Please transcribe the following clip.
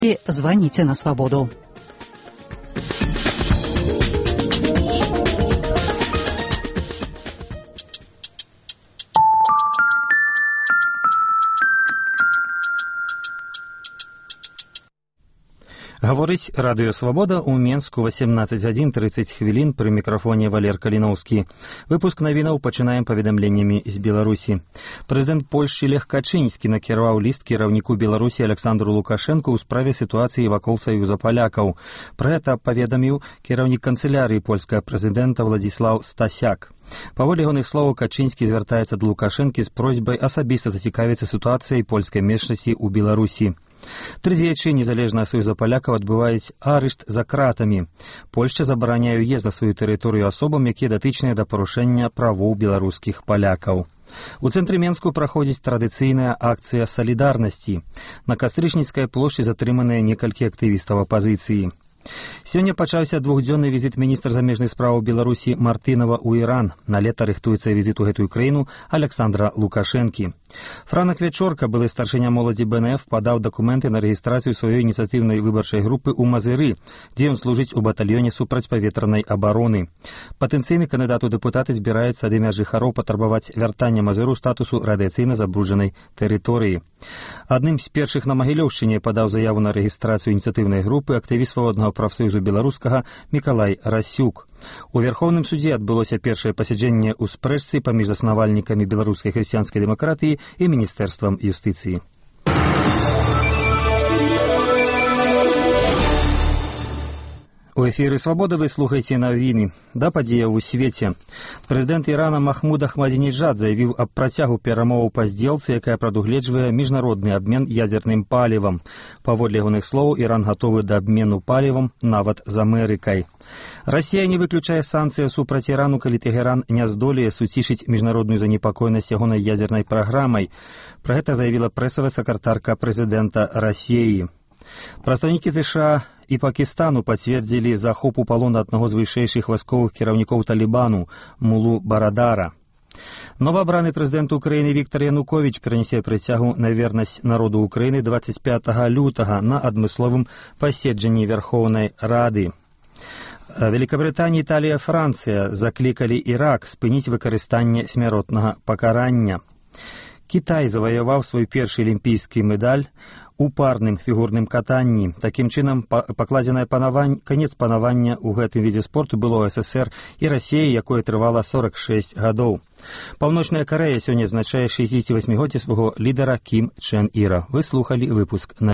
Звоните на свободу. Гаворыць Радыё Свабода ў Менску 18 гадзін 30 хвілін пры мікрафоне Валер Каліноўскі. Выпуск навінаў пачынаем паведамленнямі з Беларусі. Прэзідэнт Польшчы Лех Качынскі накіраваў ліст кіраўніку Беларусі Александру Лукашэнку ў справе сітуацыі вакол Саюза палякаў. Пра гэта паведаміў кіраўнік канцылярыі польскага прэзідэнта Владзіслаў Стасяк. Паводле ягоных словаў, Качынскі звяртаецца да Лукашэнкі з просьбай асабіста зацікавіцца сітуацыяй польскай меншасці ў Беларусі. 3 дзеячы незалежнага Саюза палякаў адбываюць арышт за кратамі. Польшча забараняе ўезд на сваю тэрыторыю асобам, якія датычныя да парушэння правоў беларускіх палякаў. У цэнтры Менску праходзіць традыцыйная акцыя салідарнасці. На Кастрычніцкай плошчы затрыманыя некалькі актывістаў апазіцыі. Сёння пачаўся двухдзённы візіт міністра замежных спраў Беларусі Мартынова ў Іран. На лета рыхтуецца візіт у гэтую краіну Александра Лукашэнкі. Франак Вячорка, былы старшыня моладзі БНФ, падаў дакументы на рэгістрацыю сваёй ініцыятыўнай выбарчай групы ў Мазыры, дзе ён служыць у батальёне супрацьпаветранай абароны. Патэнцыйны кандыдат у дэпутаты збіраецца ад імя жыхароў патрабаваць вяртання Мазыру статусу радыяцыйна забруджанай тэрыторыі. Адным з першых на Магілёўшчыне падаў заяву на рэгістрацыю ініцыятыўнай групы актывіст свабоднага прафсаюзу беларускага Мікалай Расюк. У Верховным судзе адбылося першае пасяджэнне ў спрэчцы паміж заснавальнікамі беларускай хрысціянскай дэмакратыі і міністэрствам юстыцыі. У эфіры «Свабода» вы слухаеце навіны. Да падзеяў у свеце. Прэзідэнт Ірана Махмуд Ахмадзінеджад заявіў аб працягу перамоваў па здзелцы, якая прадугледжвае міжнародны абмен ядзерным палівам. Паводле ягоных словаў, Іран гатовы да абмену палівам нават з Амерыкай. Расія не выключае санкцыі супраць Ірану, калі Тэхеран не здолее суцішыць міжнародную занепакоенасць ягонай ядзернай праграмай. Пра гэта заявіла прэсавая сакратарка прэзідэнта Расіі. Прадстаўнікі США і Пакістану пацвердзілі захоп у палон аднаго з вышэйшых вайсковых кіраўнікоў Талібану, Мулу Барадара. Новаабраны прэзідэнт Украіны Віктор Януковіч перанясе прысягу на вернасць народу Украіны 25 лютага на адмысловым паседжанні Верхоўнай Рады. Великабрытанія, Італія, Францыя заклікалі Ірак спыніць выкарыстанне смяротнага пакарання. Кітай заваяваў свой першы алімпійскі медаль у парным фігурным катанні. Такім чынам, пакладзенае канец панавання ў гэтым відзе спорту было СССР і Расіі, якое трывала 46 гадоў. Паўночная Карэя сёння адзначае 68-годдзе свайго лідара Кім Чен Іра. Вы слухалі выпуск на